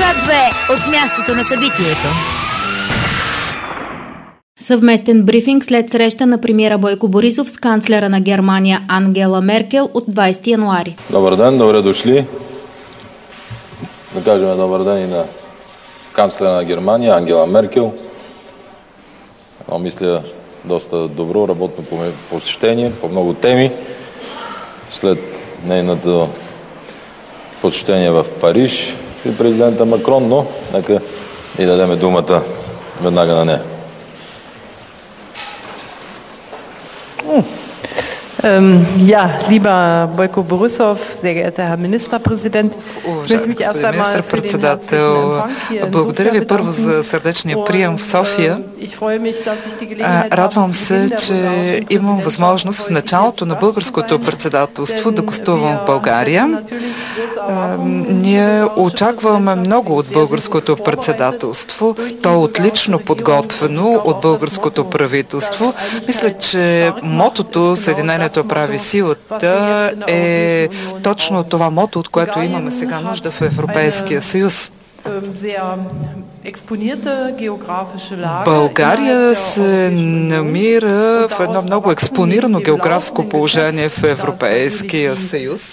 Свят 2 от мястото на събитието. Съвместен брифинг след среща на премиера Бойко Борисов с канцлера на Германия Ангела Меркел от 20 януари. Добър ден, добре дошли. Да кажем добър ден и на канцлера на Германия Ангела Меркел. Мисля, доста добро работно посещение по много теми. След нейното посещение в Париж при президента Макрон, но нека и дадем думата веднага на нея. Ja, lieber Бойко Борисов, sehr geehrter Herr Ministerpräsident, уважаеми господин министър-председател, благодаря ви първо за сърдечния прием в София. Радвам се, че имам възможност в началото на българското председателство да гостувам в България. Ние очакваме много от българското председателство. То е отлично подготвено от българското правителство. Мисля, че мотото "Съединението прави силата" е точно това мото, от което имаме сега нужда в Европейския съюз. България се намира в едно много експонирано географско положение в Европейския съюз.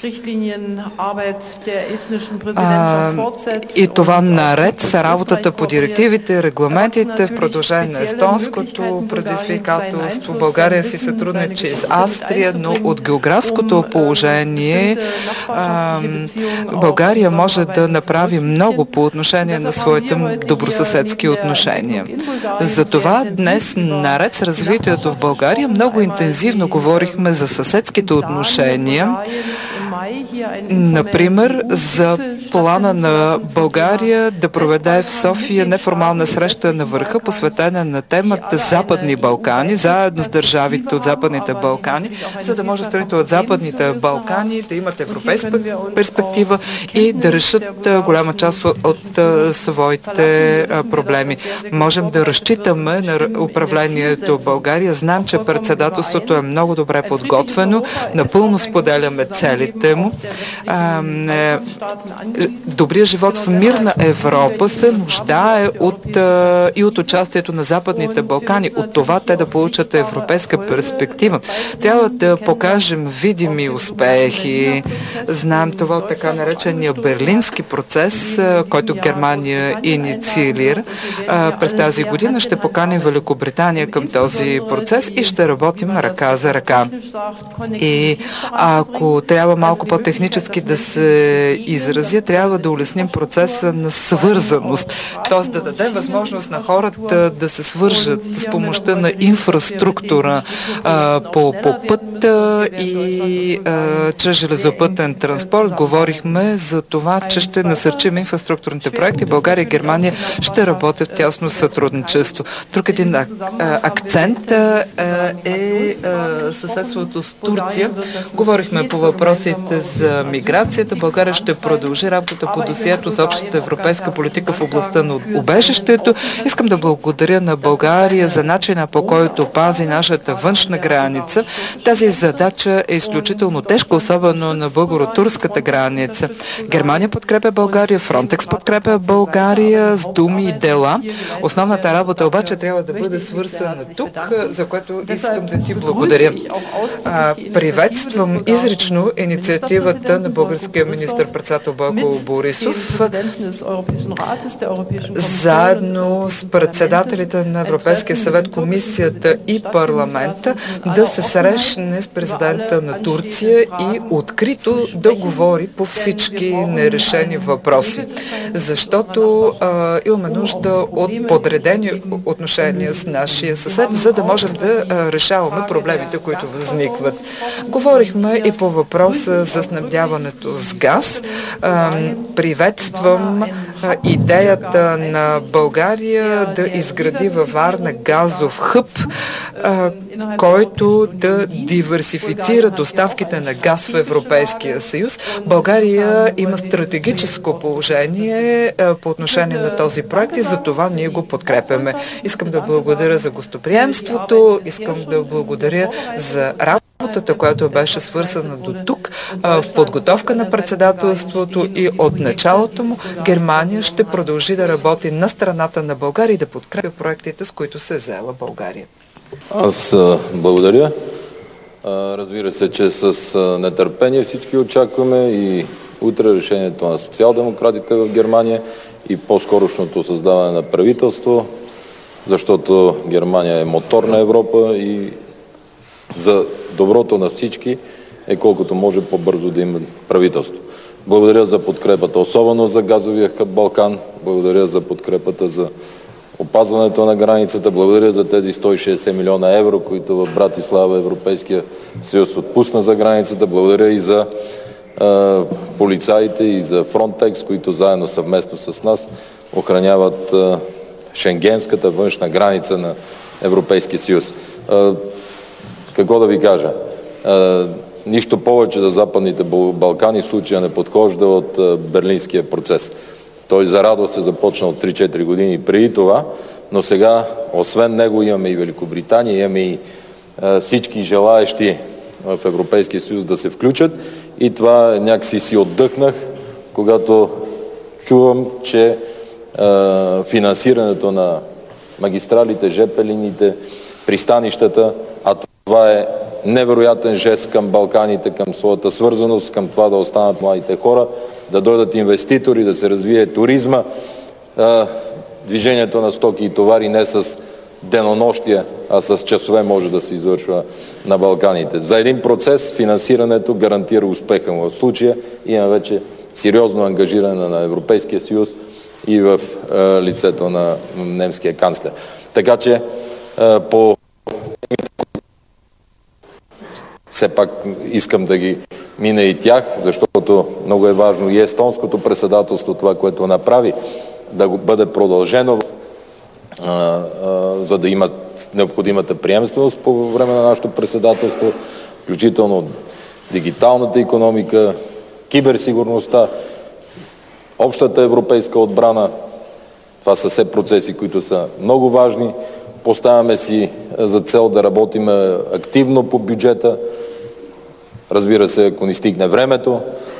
И това наред с работата по директивите, регламентите в продължение на естонското предизвикателство. България си сътрудничи с Австрия, но от географското положение България може да направи много по отношение на своите добросъседски отношения. Затова днес, наред с развитието в България, много интензивно говорихме за съседските отношения. Например, за плана на България да проведе в София неформална среща на върха, посветена на темата Западни Балкани, заедно с държавите от Западните Балкани, за да може страните от Западните Балкани да имат европейска перспектива и да решат голяма част от своите проблеми. Можем да разчитаме на управлението в България. Знам, че председателството е много добре подготвено. Напълно споделяме целите му. Добрият живот в мирна Европа се нуждае и от участието на Западните Балкани. От това те да получат европейска перспектива. Трябва да покажем видими успехи. Знаем това от така наречения Берлински процес, който Германия инициира през тази година. Ще поканим Великобритания към този процес и ще работим ръка за ръка. И ако трябва малко по-технически да се изразя, трябва да улесним процеса на свързаност. Т.е. да дадем възможност на хората да се свържат с помощта на инфраструктура по път и чрез железопътен транспорт. Говорихме за това, че ще насърчим инфраструктурните проекти. България и Германия ще работят в тясно сътрудничество. Друг един акцент е съседството с Турция. Говорихме по въпросите за миграцията. България ще продължи работата по досието за общата европейска политика в областта на убежището. Искам да благодаря на България за начина, по който пази нашата външна граница. Тази задача е изключително тежка, особено на българо-турската граница. Германия подкрепя България, Фронтекс подкрепя България с думи и дела. Основната работа обаче трябва да бъде свързана тук, за което искам да ти благодаря. Приветствам изрично инициативата на българския министър-председател Бойко Борисов, заедно с председателите на Европейския съвет, комисията и парламента, да се срещне с президента на Турция и открито да говори по всички нерешени въпроси. Защото имаме нужда от подредени отношения с нашия съсед, за да можем да решаваме проблемите, които възникват. Говорихме и по въпроса за снабдяването с газ. Приветствам идеята на България да изгради във Варна газов хъб, който да диверсифицира доставките на газ в Европейския съюз. България има стратегическо положение по отношение на този проект и за това ние го подкрепяме. Искам да благодаря за гостоприемството, искам да благодаря за работата, работата, която беше свързана до тук, в подготовка на председателството и от началото му, Германия ще продължи да работи на страната на България и да подкрепя проектите, с които се е заела България. Аз благодаря. Разбира се, че с нетърпение всички очакваме и утре решението на социал-демократите в Германия и по-скорошното създаване на правителство, защото Германия е мотор на Европа и за доброто на всички е колкото може по-бързо да има правителство. Благодаря за подкрепата, особено за газовия хъб Балкан. Благодаря за подкрепата за опазването на границата. Благодаря за тези 160 милиона евро, които в Братислава Европейския съюз отпусна за границата. Благодаря и за полицаите и за Фронтекс, които заедно съвместно с нас охраняват шенгенската външна граница на Европейския съюз. Какво да ви кажа? Нищо повече за Западните Балкани в случая не подхожда от Берлинския процес. Той за радост е започнал 3-4 години преди това, но сега, освен него, имаме и Великобритания, имаме и всички желаещи в Европейския съюз да се включат. И това някакси си отдъхнах, когато чувам, че финансирането на магистралите, ЖП линиите, пристанищата, а това е невероятен жест към Балканите, към своята свързаност, към това да останат младите хора, да дойдат инвеститори, да се развие туризма, движението на стоки и товари не с денонощия, а с часове може да се извършва на Балканите. За един процес финансирането гарантира успеха му. В случая има вече сериозно ангажиране на Европейския съюз и в лицето на немския канцлер. Така че по все пак искам да ги мина и тях, защото много е важно и естонското председателство, това, което направи, да го бъде продължено, за да имат необходимата приемственост по време на нашето председателство, включително дигиталната икономика, киберсигурността, общата европейска отбрана. Това са все процеси, които са много важни. Поставяме си за цел да работим активно по бюджета. Разбира се, ако ни стигне времето.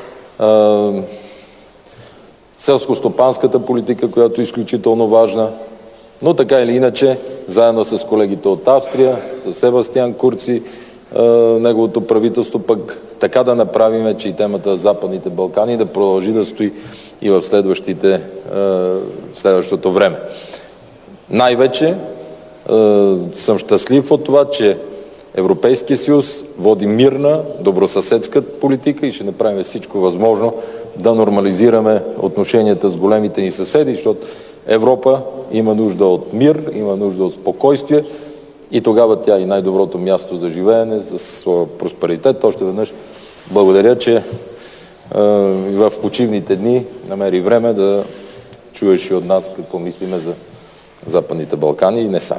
Селско-стопанската политика, която е изключително важна. Но така или иначе, заедно с колегите от Австрия, с Себастиан Курци, неговото правителство, пък така да направим, че и темата за Западните Балкани да продължи да стои и в следващото време. Най-вече съм щастлив от това, че Европейския съюз води мирна, добросъседска политика и ще направим всичко възможно да нормализираме отношенията с големите ни съседи, защото Европа има нужда от мир, има нужда от спокойствие и тогава тя е най-доброто място за живеене, за своя просперитет. Още веднъж благодаря, че в почивните дни намери време да чуеш и от нас какво мислиме за Западните Балкани и не само.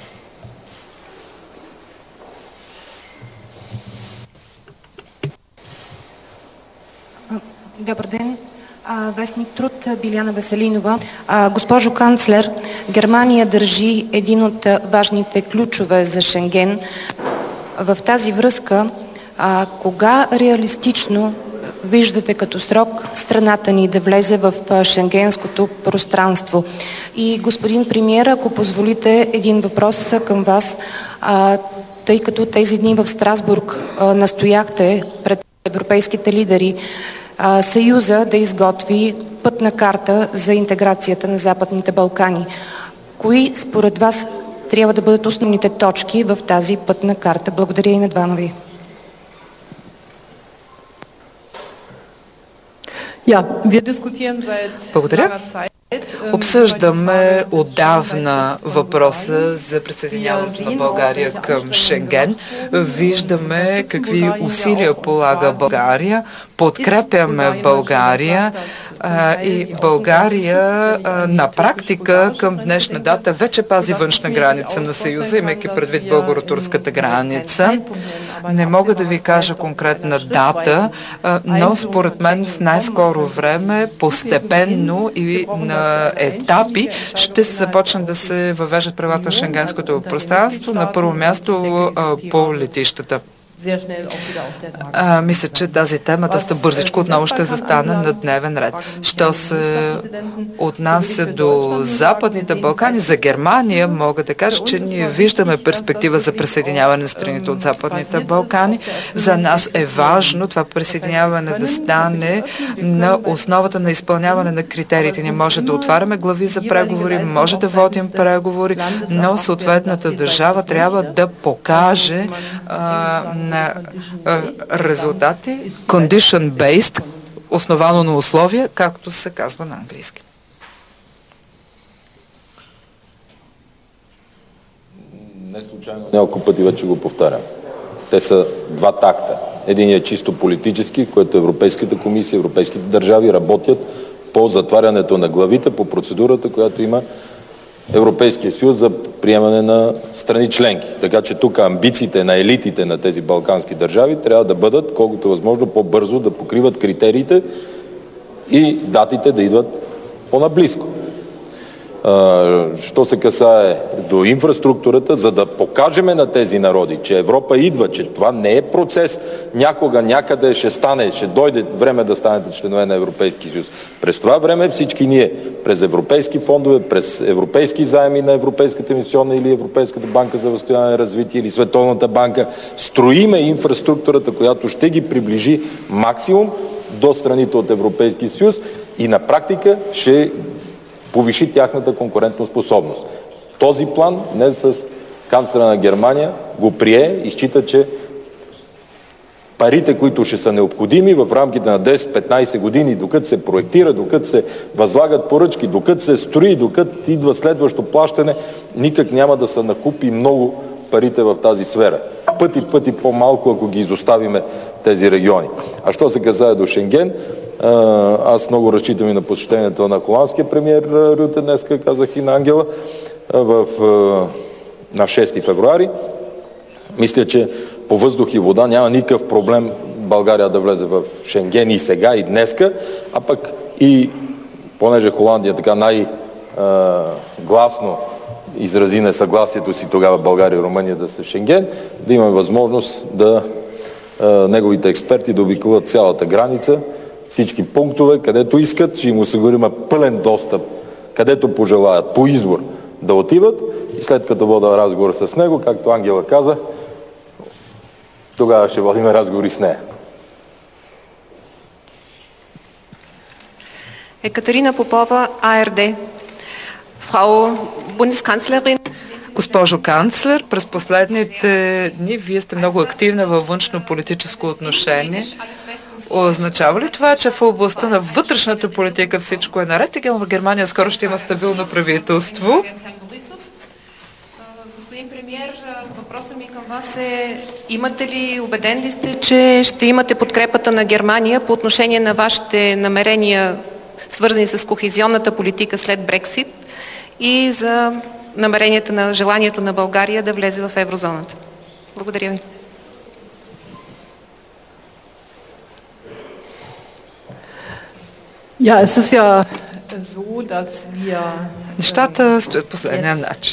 Добър ден. Вестник Труд, Биляна Веселинова. Госпожо канцлер, Германия държи един от важните ключове за Шенген. В тази връзка, кога реалистично виждате като срок страната ни да влезе в шенгенското пространство? И господин премиер, ако позволите един въпрос към вас, тъй като тези дни в Страсбург настояхте пред европейските лидери Съюза да изготви пътна карта за интеграцията на Западните Балкани. Кои според вас трябва да бъдат основните точки в тази пътна карта? Благодаря и на двама ви. Благодаря. Обсъждаме отдавна въпроса за присъединяването на България към Шенген. Виждаме какви усилия полага България. Подкрепяме България и България на практика към днешна дата вече пази външна граница на Съюза, имайки предвид българо-турската граница. Не мога да ви кажа конкретна дата, но според мен в най-скоро време постепенно и на етапи ще се започнат да се въвеждат правата на шенгенското пространство, на първо място по летищата. Мисля, че тази тема доста бързичко отново ще застане на дневен ред. Що се отнася до Западните Балкани, за Германия мога да кажа, че ние виждаме перспектива за присъединяване на страните от Западните Балкани. За нас е важно това присъединяване да стане на основата на изпълняване на критериите. Ние може да отваряме глави за преговори, може да водим преговори, но съответната държава трябва да покаже на резултати condition-based, основано на условия, както се казва на английски. Не случайно няколко пъти вече го повтарям. Те са два такта. Един е чисто политически, в който Европейската комисия, европейските държави работят по затварянето на главите, по процедурата, която има Европейския съюз за приемане на страни членки. Така че тук амбициите на елитите на тези балкански държави трябва да бъдат колкото възможно по-бързо да покриват критериите и датите да идват по-наблизко. Що се касае до инфраструктурата, за да покажем на тези народи, че Европа идва, че това не е процес, някога, някъде ще стане, ще дойде време да станете членове на Европейския съюз. През това време всички ние, през европейски фондове, през европейски заеми на Европейската инвестиционна или Европейската банка за възстановяване и развитие или Световната банка, строиме инфраструктурата, която ще ги приближи максимум до страните от Европейския съюз и на практика ще повиши тяхната конкурентоспособност. Този план днес с канцлера на Германия го прие и счита, че парите, които ще са необходими в рамките на 10-15 години, докато се проектира, докато се възлагат поръчки, докато се строи, докато идва следващо плащане, никак няма да се накупи много парите в тази сфера. Пъти по-малко, ако ги изоставиме тези региони. А що се касае до Шенген, аз много разчитам и на посещението на холандския премиер Рюте, днеска казах и на Ангела, на 6 февруари. Мисля, че по въздух и вода няма никакъв проблем България да влезе в Шенген и сега, и днеска, а пък и понеже Холандия така най-гласно изрази несъгласието си тогава България и Румъния да са в Шенген, да имаме възможност да неговите експерти да обиколят цялата граница, всички пунктове, където искат, ще им осигурим пълен достъп, където пожелаят, по избор да отиват и след като вода разговор с него, както Ангела каза, тогава ще водим разговори с нея. Екатерина Попова, АРД. Фрау Бундесканцлерин. Госпожо канцлер, през последните дни вие сте много активна във външно-политическо отношение. Означава ли това, че в областта на вътрешната политика всичко е наред и в Германия скоро ще има стабилно правителство? Господин премиер, въпросът ми към вас е: имате ли, убеден ли сте, че ще имате подкрепата на Германия по отношение на вашите намерения, свързани с кохезионната политика след Брексит и за намеренията на желанието на България да влезе в еврозоната? Благодаря ви. Ja, es ist ja so, dass wir Нещата стоят последния начин.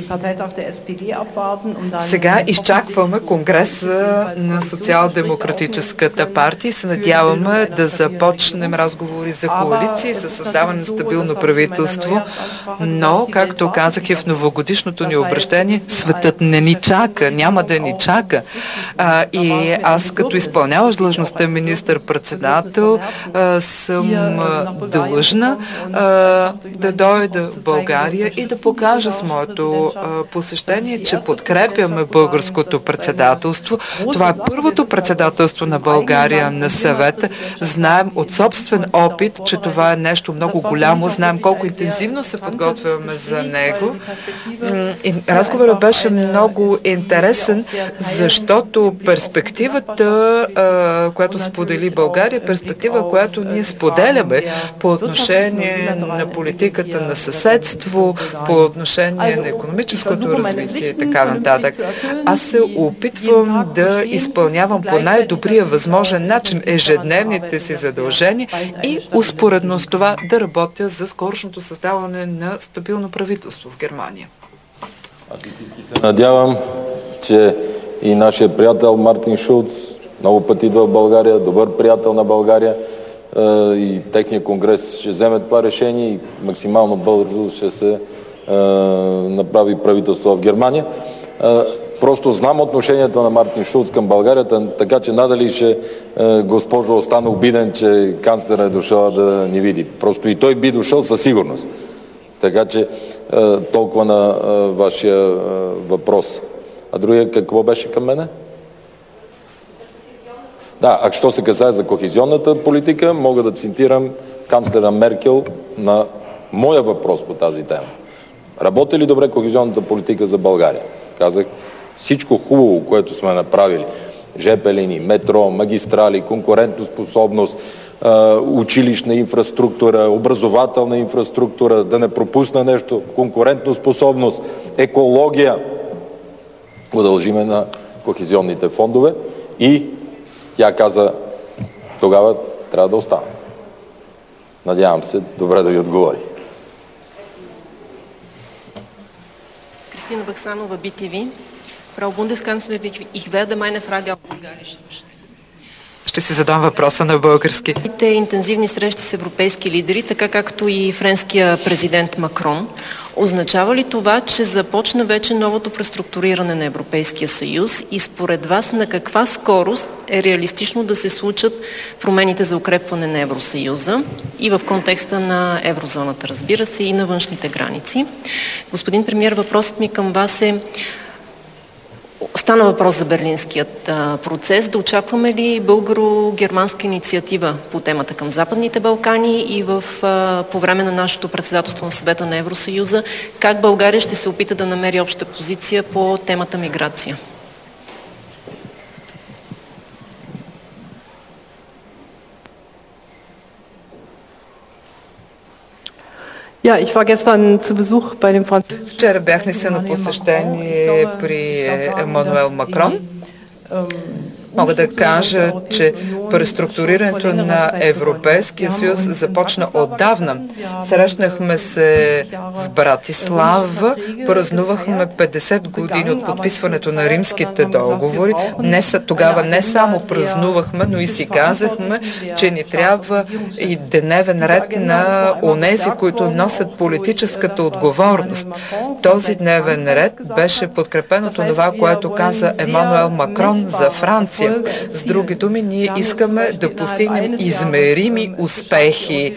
Сега изчакваме Конгреса на Социал-демократическата партия и се надяваме да започнем разговори за коалиции, за създаване на стабилно правителство. Но, както казах и в новогодишното ни обращение, светът не ни чака, няма да ни чака. И аз, като изпълняваш длъжността министър-председател, съм длъжна да дойда в България и да покажа с моето посещение, че подкрепяме българското председателство. Това е първото председателство на България на съвета. Знаем от собствен опит, че това е нещо много голямо. Знаем колко интензивно се подготвяме за него. И разговорът беше много интересен, защото перспективата, която сподели България, перспектива, която ние споделяме по отношение на политиката на съседство, по отношение на икономическото развитие и така нататък. Аз се опитвам да изпълнявам по най-добрия възможен начин ежедневните си задължения и успоредно с това да работя за скорошното създаване на стабилно правителство в Германия. Аз истински се надявам, че и нашия приятел Мартин Шулц много пъти идва в България, добър приятел на България и техния конгрес ще вземе това решение и максимално бързо ще се направи правителство в Германия. Просто знам отношението на Мартин Шулц към България, така че надали ще госпожо остана обиден, че канцлера е дошъл да ни види. Просто и той би дошъл със сигурност. Така че толкова на вашия въпрос. А другия какво беше към мене? Да, а що се касае за кохезионната политика, мога да цитирам канцлера Меркел на моя въпрос по тази тема. Работи ли добре кохезионната политика за България? Казах, всичко хубаво, което сме направили, ЖП линии, метро, магистрали, конкурентоспособност, училищна инфраструктура, образователна инфраструктура, да не пропусна нещо, конкурентоспособност, екология, го дължиме на кохезионните фондове и тя каза, тогава трябва да остане. Надявам се добре да ви отговори. Christine Bachsanova, BTV. Frau Bundeskanzlerin, ich werde meine Frage auf Bulgarisch stellen. Ще си задам въпроса на български. Интензивни срещи с европейски лидери, така както и френския президент Макрон. Означава ли това, че започна вече новото преструктуриране на Европейския съюз и според вас на каква скорост е реалистично да се случат промените за укрепване на Евросъюза и в контекста на еврозоната, разбира се, и на външните граници? Господин премиер, въпросът ми към вас е: стана въпрос за берлинският процес. Да очакваме ли българо-германска инициатива по темата към Западните Балкани и по време на нашето председателство на Съвета на Евросъюза? Как България ще се опита да намери обща позиция по темата миграция? Ja, ich war gestern zu Besuch bei dem französischen. Вчера бях на посещение при Емануел Макрон. Мога да кажа, че преструктурирането на Европейския съюз започна отдавна. Срещнахме се в Братислава, празнувахме 50 години от подписването на римските договори. Тогава не само празнувахме, но и си казахме, че ни трябва и дневен ред на онези, които носят политическата отговорност. Този дневен ред беше подкрепен от това, което каза Емануел Макрон за Франция. С други думи, ние искаме да постигнем измерими успехи.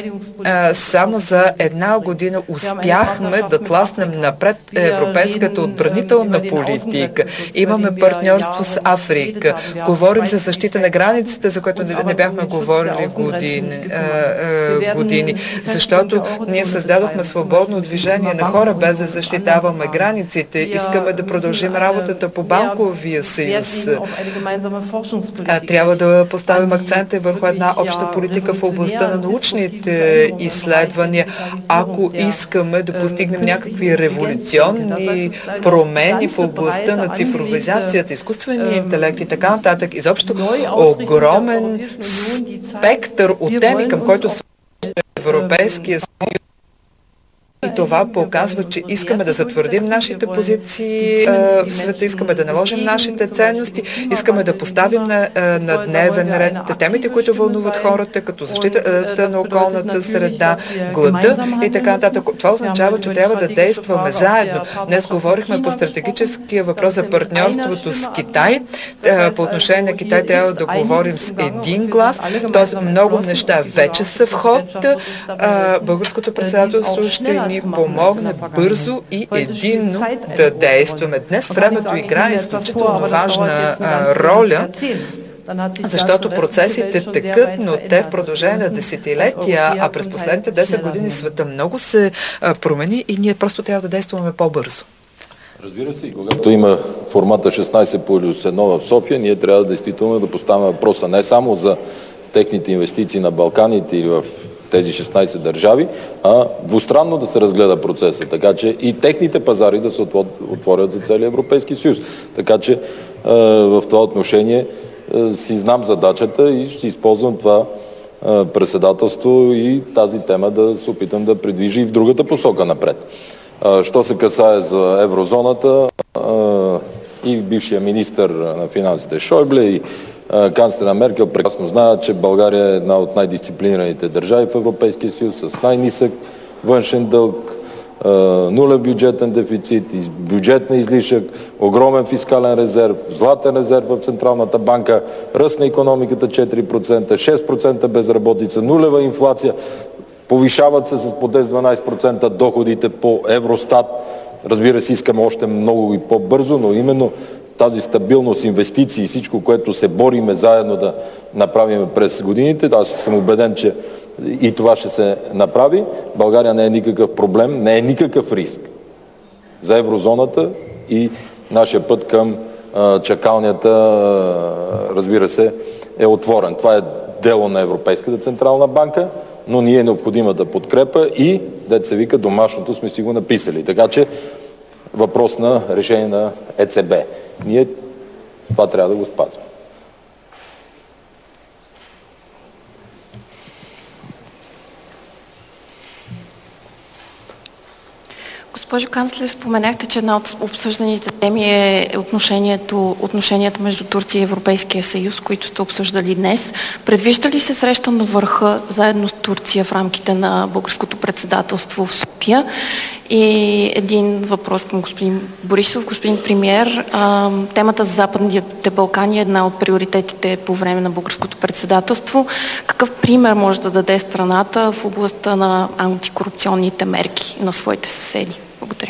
Само за една година успяхме да тласнем напред европейската отбранителна политика. Имаме партньорство с Африка. Говорим за защита на границите, за което не бяхме говорили години. Защото ние създадохме свободно движение на хора, без да защитаваме границите. Искаме да продължим работата по банковия съюз. Трябва да поставим акцента върху една обща политика в областта на научните изследвания. Ако искаме да постигнем някакви революционни промени в областта на цифровизацията, изкуствения интелект и така нататък, изобщо огромен спектър от теми, към който се Европейския съюз. И това показва, че искаме да затвърдим нашите позиции в света, искаме да наложим нашите ценности, искаме да поставим на дневен ред темите, които вълнуват хората, като защитата на околната среда, глада и така нататък. Това означава, че трябва да действаме заедно. Днес говорихме по стратегическия въпрос за партньорството с Китай. По отношение на Китай трябва да говорим с един глас. Тоест много неща вече са в ход. Българското председателство ще ни помогне бързо и единно да действаме. Днес времето играе изключително важна роля, защото процесите текат, но те в продължение на десетилетия, а през последните 10 години света много се промени и ние просто трябва да действаме по-бързо. Разбира се, и когато има формата 16+1 в София, ние трябва действително да поставяме въпроса не само за техните инвестиции на Балканите или в тези 16 държави, а двустранно да се разгледа процеса, така че и техните пазари да се отворят за целия Европейски съюз. Така че в това отношение си знам задачата и ще използвам това председателство и тази тема да се опитам да придвижи и в другата посока напред. Що се касае за еврозоната, и бившия министър на финансите Шойбле и канцлера Меркел прекрасно знаят, че България е една от най-дисциплинираните държави в Европейския съюз с най-нисък външен дълг, нулев бюджетен дефицит, бюджет на излишък, огромен фискален резерв, златен резерв в Централната банка, ръст на икономиката 4%, 6% безработица, нулева инфлация, повишават се с по 10-12% доходите по Евростат. Разбира се, искаме още много и по-бързо, но именно тази стабилност, инвестиции и всичко, което се бориме заедно да направим през годините, аз съм убеден, че и това ще се направи. България не е никакъв проблем, не е никакъв риск за еврозоната и нашия път към чакалнята, разбира се, е отворен. Това е дело на Европейската централна банка, но ние е необходимата подкрепа и, дето се вика, домашното сме си го написали. Така че въпрос на решение на ЕЦБ. Ние това трябва да го спазваме. Госпожо канцлер, споменахте, че една от обсъжданите теми е отношенията между Турция и Европейския съюз, които сте обсъждали днес. Предвижда ли се среща на върха заедно с Турция в рамките на българското председателство в София? И един въпрос към господин Борисов. Господин премиер, темата за Западните Балкани е една от приоритетите по време на българското председателство. Какъв пример може да даде страната в областта на антикорупционните мерки на своите съседи? Благодаря.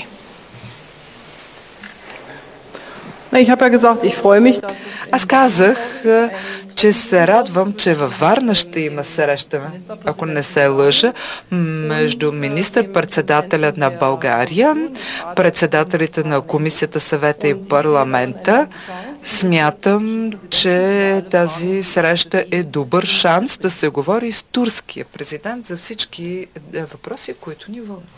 Аз казах, че се радвам, че във Варна ще има среща, ако не се лъжа, между министър-председателя на България, председателите на Комисията, Съвета и Парламента. Смятам, че тази среща е добър шанс да се говори с турския президент за всички въпроси, които ни вълнуват.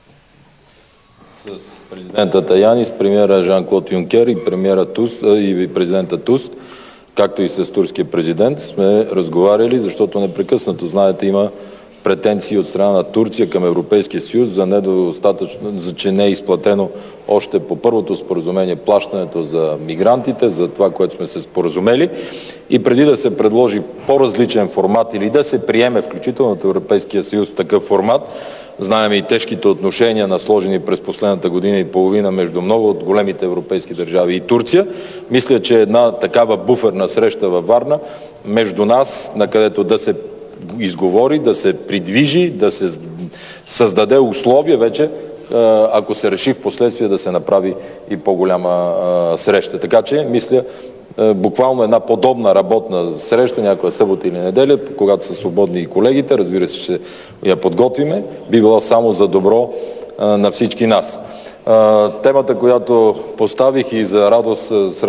С президента Таяни, с премиера Жан-Клод Юнкер и премиера Туск и президента Туск, както и с турския президент, сме разговаряли, защото непрекъснато, знаете, има претенции от страна на Турция към Европейския съюз за недостатъчно, за че не е изплатено още по първото споразумение плащането за мигрантите, за това, което сме се споразумели. И преди да се предложи по-различен формат или да се приеме включително от Европейския съюз такъв формат, знаем и тежките отношения, насложени през последната година и половина между много от големите европейски държави и Турция. Мисля, че една такава буферна среща във Варна между нас, на където да се изговори, да се придвижи, да се създаде условия вече, ако се реши в последствие да се направи и по-голяма среща. Така че, мисля, буквално една подобна работна среща, някоя събота или неделя, когато са свободни и колегите, разбира се, ще я подготвиме, би била само за добро на всички нас. Темата, която поставих и за радост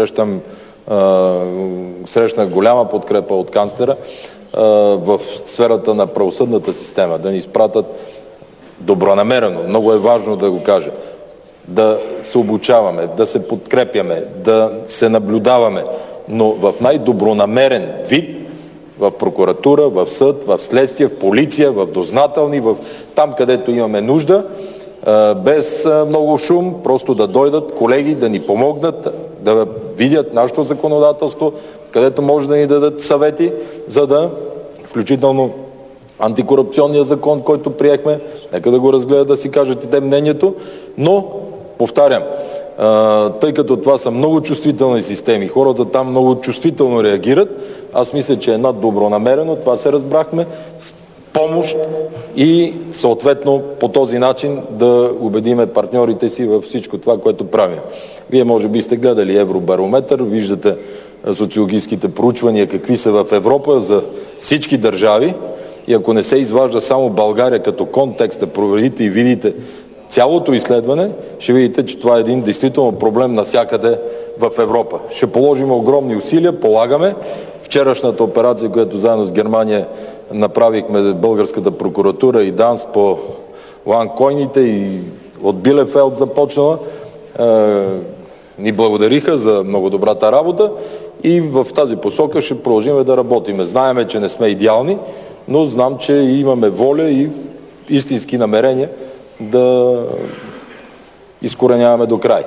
срещнах голяма подкрепа от канцлера в сферата на правосъдната система, да ни изпратят добронамерено, много е важно да го кажа, да се обучаваме, да се подкрепяме, да се наблюдаваме, но в най-добронамерен вид, в прокуратура, в съд, в следствие, в полиция, в дознателни, там където имаме нужда, без много шум, просто да дойдат колеги, да ни помогнат, да видят нашето законодателство, където може да ни дадат съвети, за да, включително антикорупционния закон, който приехме, нека да го разгледат, да си кажат и те мнението, но, повтарям, тъй като това са много чувствителни системи, хората там много чувствително реагират, аз мисля, че една добронамерено, това се разбрахме, с помощ и съответно по този начин да убедиме партньорите си във всичко това, което правим. Вие може би сте гледали Евробарометър, виждате социологическите проучвания какви са в Европа за всички държави и ако не се изважда само България като контекст, да проверите и видите цялото изследване, ще видите, че това е един действително проблем навсякъде в Европа. Ще положим огромни усилия, полагаме. Вчерашната операция, която заедно с Германия направихме, българската прокуратура и ДАНС по ланкойните и от Билефелд започнала, ни благодариха за много добрата работа и в тази посока ще продължим да работим. Знаеме, че не сме идеални, но знам, че имаме воля и истински намерения да изкореняваме до край.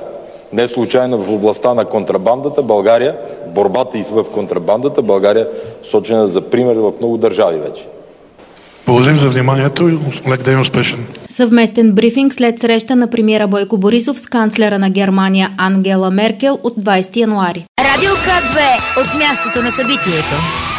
Не случайно в областта на контрабандата България, борбата и в контрабандата България сочена за пример в много държави вече. Благодарим за вниманието и лек ден успешен. Съвместен брифинг след среща на премиера Бойко Борисов с канцлера на Германия Ангела Меркел от 20 януари. Радио К2 от мястото на събитието.